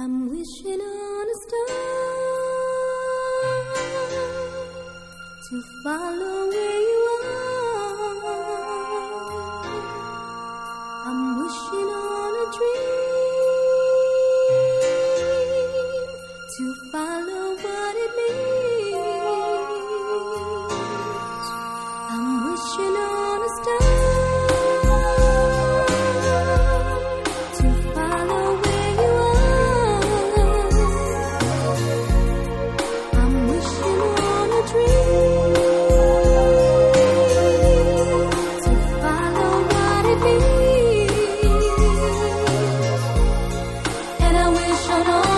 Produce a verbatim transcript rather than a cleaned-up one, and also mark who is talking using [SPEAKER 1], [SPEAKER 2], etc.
[SPEAKER 1] I'm wishing on a star to follow where you are. I'm wishing on a dream to follow what it means. I'm wishing on a star to follow where you are. I'm wishing on a dream to follow what it means. And I wish on all